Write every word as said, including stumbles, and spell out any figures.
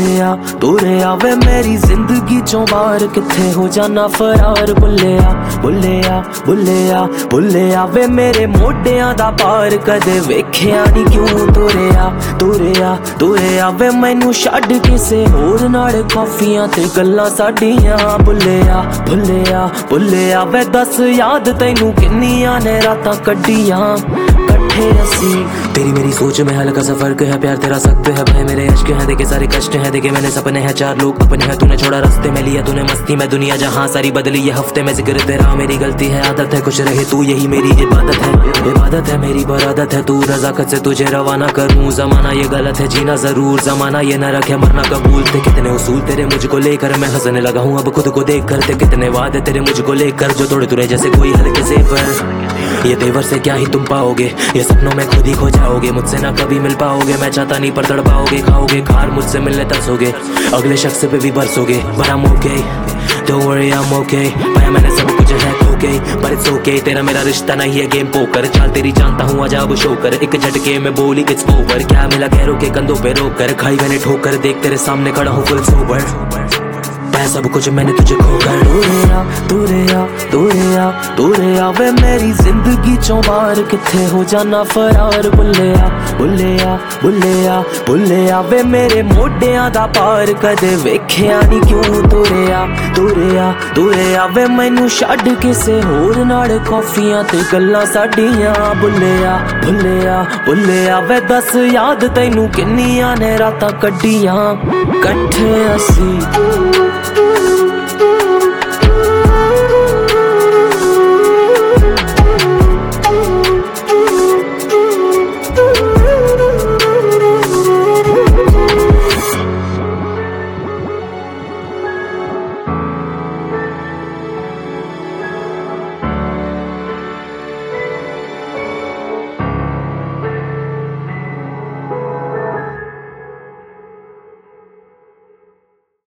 तुरिया तुरिया वे मेरी जिंदगी चों बाहर किथे हो जाना फरार। बुलिया बुलिया बुलिया बुलिया वे मेरे मोढियां दा पार कदे वेखिया नी क्यों तुरिया तुरिया तुरिया वे मैनू छड्ड किसे होर नाल कॉफियां ते गल्लां साडियां। बुलिया बुलिया बुलिया वे दस याद तैनू किन्नियां ने रातां कड्डियां कट्ठे असी। तेरी मेरी सोच में हल्का सा फर्क है, प्यार तेरा सख्त है, भाई मेरे अश्क हैं, देखे सारे कष्ट हैं, देखे मैंने सपने हैं, चार लोग अपने हैं, तूने छोड़ा रास्ते में लिया तूने मस्ती में दुनिया जहां सारी बदली ये हफ्ते में। जिक्र तेरा मेरी गलती है आदत है, कुछ रहे तू यही मेरी इबादत है, इबादत है मेरी बरादत है, तू रज़ाकत से तुझे रवाना करूं। जमाना ये गलत है जीना जरूर, जमाना ये न रखे मरना कबूल। थे कितने उसूल तेरे मुझको लेकर मैं हंसने लगा हूँ अब खुद को देख कर, थे कितने वादे तेरे मुझको लेकर जो तोड़े तुरे जैसे कोई हल्के जेवर। ये तेवर से क्या ही तुम पाओगे, ये सपनों में खुद ही खो जाओगे, मुझसे ना कभी मिल पाओगे, मैं चाहता नहीं पर तड़पाओगे, खाओगे खार मुझसे मिलने तरसोगे, अगले शख्स पे भी बरसोगे। But I'm okay, don't worry I'm okay, पाया मैंने सब कुछ है okay, but it's okay, तेरा मेरा रिश्ता नहीं है गेम पोकर, चाल तेरी जानता हूँ अजाब शोकर, एक झटके में बोली it's over, क्या मिला गैरों के कंधों पे रोक कर, खाई मैंने ठोकर, देख तेरे सामने खड़ा हूँ फुल सोबर, सब कुछ मैंने तुझे खोकर। तुरिया तुरिया तुरिया तुरिया वे मेरी जिंदगी चों बाहर किथे हो जाना फरार। बुलिया बुलिया बुलिया बुलिया वे मेरे मोढियां दा पार कदे वेखिया नी क्यों तुरिया तुरिया तुरिया वे मैनू छड्ड किसे होर नाल कॉफियां ते गल्लां साडियां। बुलिया बुलिया बुलिया वे दस याद तैनू किन्नियां ने रातां कड्डियां कट्ठे असी।